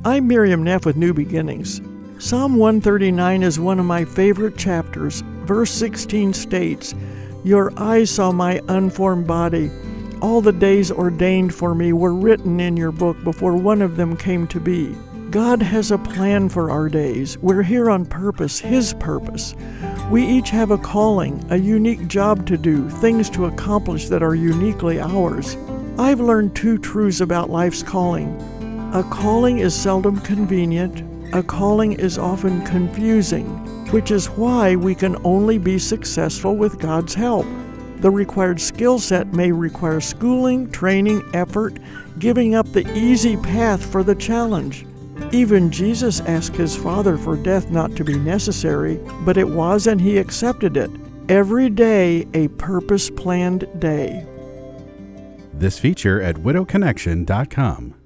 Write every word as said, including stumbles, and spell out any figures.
I'm Miriam Neff with New Beginnings. Psalm one thirty-nine is one of my favorite chapters. Verse sixteen states, "Your eyes saw my unformed body. All the days ordained for me were written in your book before one of them came to be." God has a plan for our days. We're here on purpose, His purpose. We each have a calling, a unique job to do, things to accomplish that are uniquely ours. I've learned two truths about life's calling. A calling is seldom convenient. A calling is often confusing, which is why we can only be successful with God's help. The required skill set may require schooling, training, effort, giving up the easy path for the challenge. Even Jesus asked His Father for death not to be necessary, but it was, and He accepted it. Every day a purpose-planned day. This feature at widow connection dot com.